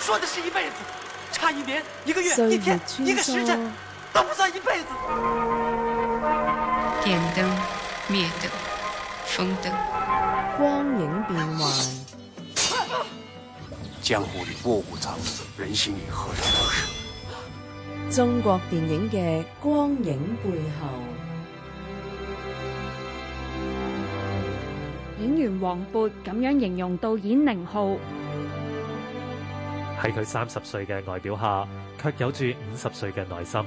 說的是一輩子，差一年、一個月、一天、一個時辰，都不算一輩子。 電燈、滅燈、風燈， 光影變幻。 江湖裏臥虎藏龍，人心裏何嘗不是？ 中國電影嘅光影背後， 演員黃渤咁樣形容導演寧浩： 喺佢30歲嘅外表下，卻有住50歲嘅內心。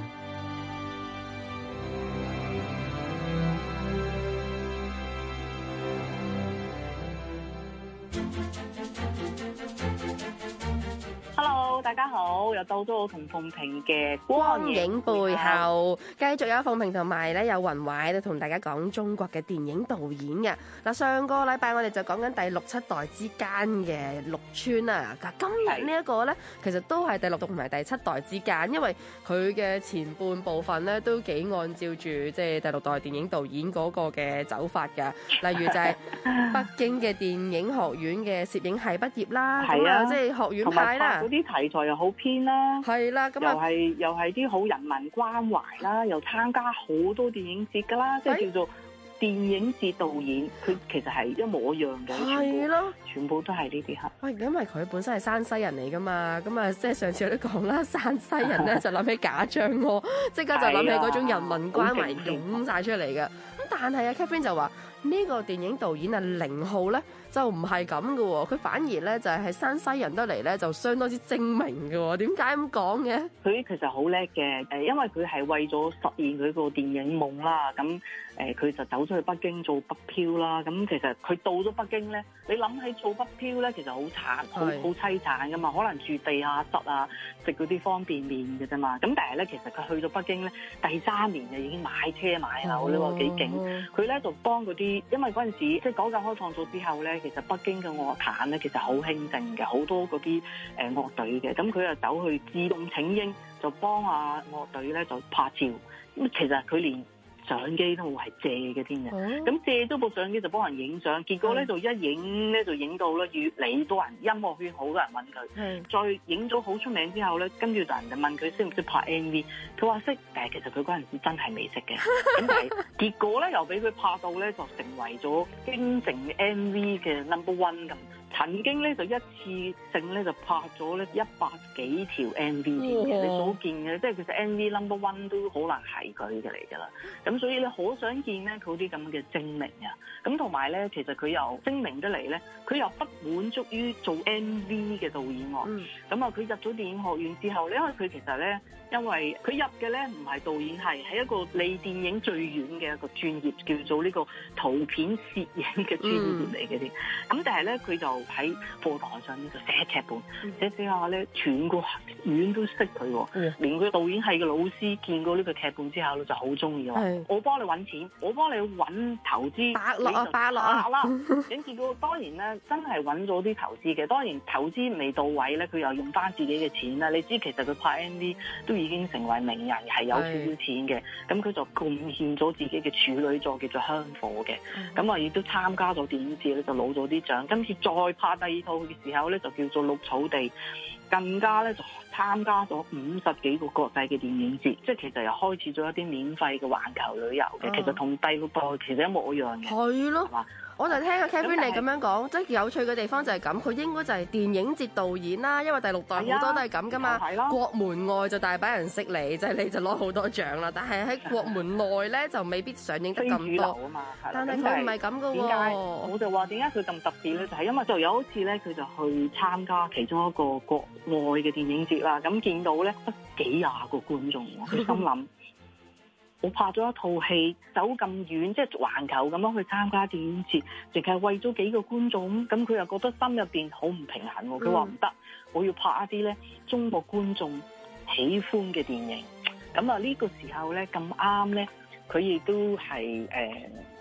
大家好，又到咗我同鳳萍嘅光影背後，繼續有鳳萍同埋咧有雲偉都同大家講中國嘅電影導演嘅。嗱，上個禮拜我哋就講緊第6、7代之間嘅陸川啊，今日呢一個咧其實都係第6同埋第7代之間，因為佢嘅前半部分咧都幾按照住即係第6代電影導演嗰個嘅走法㗎，例如就係北京嘅電影學院嘅攝影系畢業啦，咁啊即係學院派啦， 嗰啲題材又好偏啦， 係啦，咁啊又係啲好人民關懷啦，又參加好多電影節㗎啦，即係叫做電影節導演，佢其實係一模一樣嘅，係咯，全部都係呢啲嚇。 喂，因為佢本身係山西人嚟㗎嘛，咁啊即係上次我都講啦，山西人咧就諗起賈樟柯，即刻就諗起嗰種人民關懷湧晒出嚟嘅。咁但係啊 Catherine 就話呢個電影導演啊寧浩咧就唔係咁嘅喎，佢反而咧就係山西人得嚟咧就相當之精明嘅喎。點解咁講嘅？ 佢其實好叻嘅，因為佢係為咗實現佢個電影夢啦，咁佢就走出去北京做北漂啦。咁其實佢到咗北京咧，你諗起做北漂咧，其實好慘，好凄慘噶嘛，可能住地下室啊，食嗰啲方便麵嘅啫嘛。咁但係咧，其實佢去到北京咧，第3年就已經買車買樓呢個幾勁。佢咧就幫嗰啲，因為嗰陣時即係改革開放咗之後咧，其實北京嘅樂壇咧其實好興盛嘅，好多嗰啲樂隊嘅。咁佢就走去自動請纓，就幫樂隊咧就拍照。咁其實佢連相機都係借嘅添嘅，咁借咗部相機就幫人影相，結果咧就一影咧就影到咧越嚟越多人，音樂圈好多人問佢，再影咗好出名之後咧，跟住就人就問佢識唔識拍 MV， 佢話識，但係其實佢嗰陣時真係未識嘅，咁但係結果咧又俾佢拍到咧就成為咗京城 MV 嘅 No.1 咁。曾經咧就一次性咧就拍咗咧100幾條 MV 添嘅，你所見嘅，即係其實 MV No.1 都可能係佢嘅嚟㗎啦。咁所以咧可想見咧佢啲咁嘅精明啊，咁同埋咧其實佢又精明得嚟咧，佢又不滿足於做 MV 嘅導演喎。咁啊佢入咗電影學院之後咧，因為佢其實咧，因為佢入嘅咧唔係導演系，係一個離電影最遠嘅一個專業，叫做呢個圖片攝影嘅專業嚟嘅啲。咁但係咧佢就喺課堂上面就寫劇本，寫下咧全個院都識佢喎，連佢導演系嘅老師見過呢個劇本之後咧就好中意話，我幫你揾錢，我幫你揾投資，伯樂啦。咁結果當然咧真係揾咗啲投資嘅，當然投資未到位咧，佢又用翻自己嘅錢啦。你知其實佢拍 MV 都已經成為名人，係有少少錢嘅，咁佢就貢獻咗自己嘅處女作叫做《香火》嘅，咁啊亦都參加咗電影節咧就攞咗啲獎。今次再拍第2套嘅時候咧就叫做《綠草地》，更加咧就參加咗50幾個國際嘅電影節，即係其實又開始咗一啲免費嘅環球旅遊嘅，其實同第6代其實一模一樣嘅。係咯，我就聽阿 Kevin 你咁樣講，即係有趣嘅地方就係咁，佢應該就係電影節導演啦，因為第6代好多都係咁噶嘛。國門外就大把人識你，即係你就攞好多獎啦。但係喺國門內咧就未必上映得咁多啊嘛。但係佢唔係咁噶喎。點解？我就話點解佢咁特別咧？就係因為就有一次咧，佢就去參加其中一個國外嘅電影節啦。咁見到咧得幾廿個觀眾，佢心諗。我拍咗一套戲，走咁遠，即係環球咁樣去參加電影節，淨係為咗幾個觀眾，咁佢又覺得心入邊好唔平衡喎。佢話唔得，我要拍一啲咧中國觀眾喜歡嘅電影。咁啊呢個時候咧咁啱咧，佢亦都係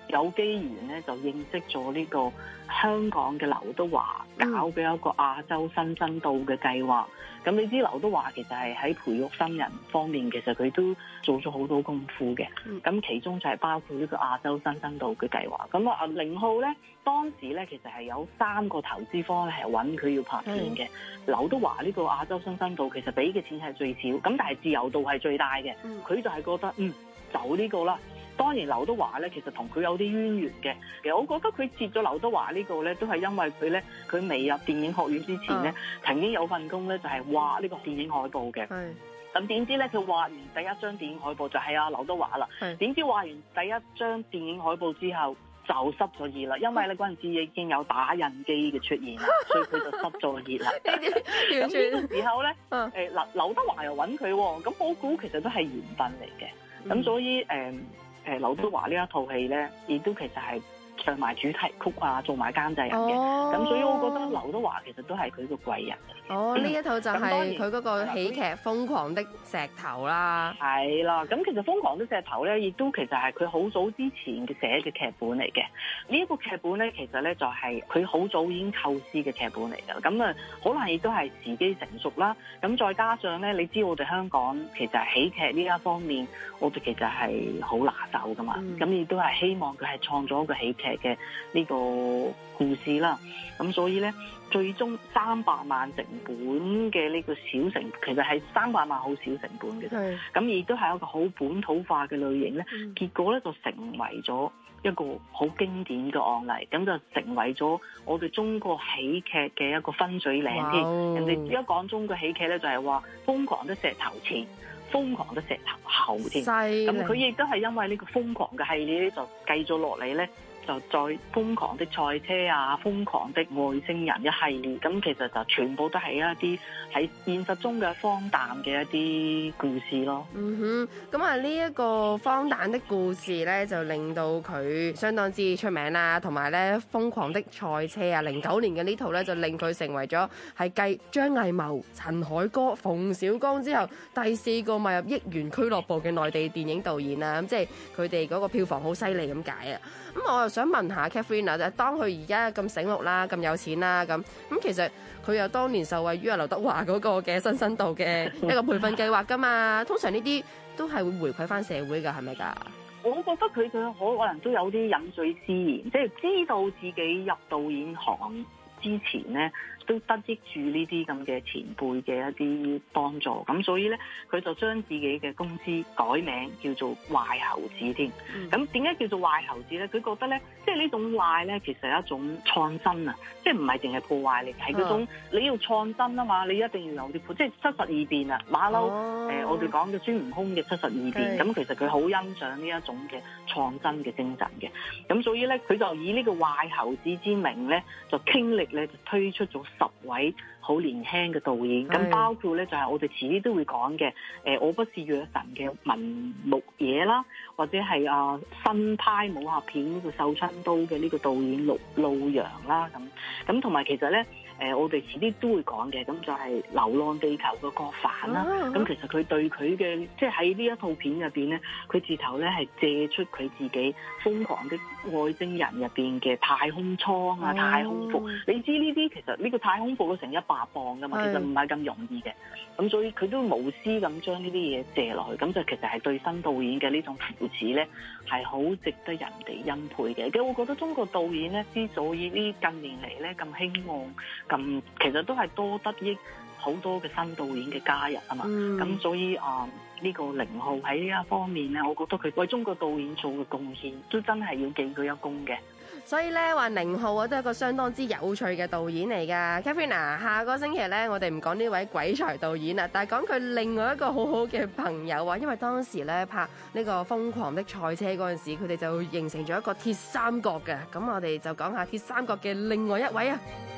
有機緣咧就認識咗呢個香港嘅劉德華搞嘅一個亞洲新生代嘅計劃。咁你知劉德華其實係喺培育新人方面，其實佢都做咗好多功夫嘅。咁其中就係包括呢個亞洲新生代嘅計劃。咁啊寧浩咧當時咧其實係有3個投資方係揾佢要拍片嘅。劉德華呢個亞洲新生代其實俾嘅錢係最少，咁但係自由度係最大嘅。佢就係覺得就呢個啦。當然劉德華咧其實同佢有啲淵源嘅，其實我覺得佢接咗劉德華呢個咧都係因為佢未入電影學院之前咧，曾經有份工咧就係畫呢個電影海報嘅。咁點知咧佢畫完第一張電影海報就係劉德華啦。點知畫完第一張電影海報之後就失咗業啦，因為咧嗰陣時已經有打印機嘅出現啦，所以佢就失咗業啦。咁呢個時候咧，劉德華又揾佢喎，咁我估其實都係緣分嚟嘅。咁所以劉德華呢一套戲咧，亦都其實係唱埋主題曲啊，做埋監製人嘅。咁所以我覺得劉德華其實都係佢個貴人。 呢一套就係佢嗰個喜劇《瘋狂的石頭》啦。 係啦，咁其實《瘋狂的石頭》咧，亦都其實係佢好早之前嘅寫嘅劇本嚟嘅。呢一個劇本咧，其實咧就係佢好早已經構思嘅劇本嚟㗎。咁啊，可能亦都係時機成熟啦。咁再加上咧，你知我哋香港其實喜劇呢一方面，我哋其實係好拿手㗎嘛。咁亦都係希望佢係創造一個喜劇嘅呢個故事啦。咁所以咧，最終300萬成本嘅呢個小成，其實係300萬好少成本嘅。咁亦都係一個好本土化嘅類型咧。結果咧就成為咗一個好經典嘅案例，咁就成為咗我哋中國喜劇嘅一個分水嶺添。人哋而家講中國喜劇咧，就係話瘋狂的石頭前，瘋狂的石頭後添。咁佢亦都係因為呢個瘋狂嘅系列咧，就繼續落嚟咧。就再瘋狂的賽車啊，瘋狂的外星人一系列，咁其實就全部都係一啲喺現實中嘅荒誕嘅一啲故事咯。 咁啊呢一個荒誕的故事咧，就令到佢相當之出名啦，同埋咧瘋狂的賽車啊，09年嘅呢套咧就令佢成為咗係繼張藝謀、陳凱歌、馮小剛之後第4個邁入億元俱樂部嘅內地電影導演啦。咁即係佢哋嗰個票房好犀利咁解啊。咁我又想問下 Catherine 啊，就係當佢而家咁醒目啦、咁有錢啦，咁其實佢又當年受惠於劉德華嗰個嘅新生代嘅一個培訓計劃㗎嘛。通常呢啲都係會回饋翻社會㗎，係咪㗎？ 我覺得佢可能都有啲飲水思源，即係知道自己入導演行之前咧，都得益住呢啲咁嘅前輩嘅一啲幫助，咁所以咧佢就將自己嘅公司改名叫做壞猴子添。咁點解叫做壞猴子咧？佢覺得咧，即係呢種壞咧，其實係一種創新啊，即係唔係淨係破壞力，係嗰種你要創新啊嘛，你一定要有啲即係72變啊，馬騮我哋講嘅孫悟空嘅72變，咁其實佢好欣賞呢一種嘅創新嘅精神嘅，咁所以咧佢就以呢個壞猴子之名咧，就傾力咧就推出咗10位好年輕嘅導演，咁包括咧就係我哋遲啲都會講嘅，我不是藥神嘅文牧野啦，或者係新派武俠片呢個《繡春刀》嘅呢個導演陸陽啦，咁同埋其實咧。我哋遲啲都會講嘅，咁就係《流浪地球》嘅郭帆啦。咁其實佢對佢嘅即係喺呢一套片入邊咧，佢自頭咧係借出佢自己瘋狂的外星人入邊嘅太空艙啊、太空服。你知呢啲其實呢個太空服都成100磅噶嘛，其實唔係咁容易嘅。咁所以佢都無私咁將呢啲嘢借落去，咁就其實係對新導演嘅呢種扶持咧，係好值得人哋欽佩嘅。其實我覺得中國導演咧之所以呢近年嚟咧咁興旺，咁其實都係多得益好多嘅新導演嘅加入啊嘛。咁所以呢個寧浩喺呢一方面咧，我覺得佢為中國導演做嘅貢獻都真係要記佢一功嘅。 所以咧話寧浩啊，都係一個相當之有趣嘅導演嚟㗎。Catherine 啊，下個星期咧，我哋唔講呢位鬼才導演啦，但係講佢另外一個好好嘅朋友啊。因為當時咧拍呢個瘋狂的賽車嗰陣時，佢哋就形成咗一個鐵三角嘅。咁我哋就講下鐵三角嘅另外一位啊。